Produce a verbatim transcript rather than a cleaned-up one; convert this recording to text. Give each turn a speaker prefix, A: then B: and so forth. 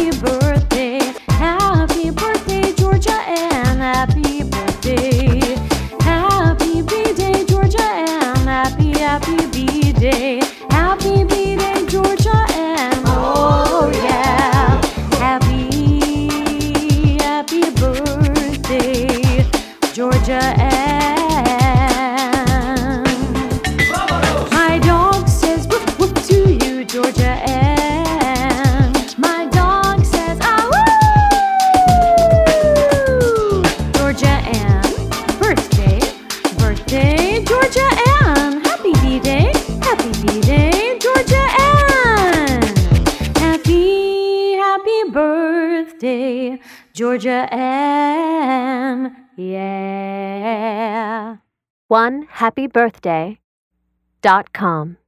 A: happy birthday, happy birthday, Georgia Ann, happy birthday, happy B-Day, Georgia Ann, happy, happy B-Day, happy B-Day, Georgia Ann, oh yeah, happy, happy birthday, Georgia Ann. My dog says woof woof to you, Georgia Ann. My dog says ah woo! Georgia Ann, birthday, birthday, Georgia Ann. Happy B-Day, happy B-Day, Georgia Ann. Happy, happy birthday, Georgia Ann. Yeah.
B: one happy birthday dot com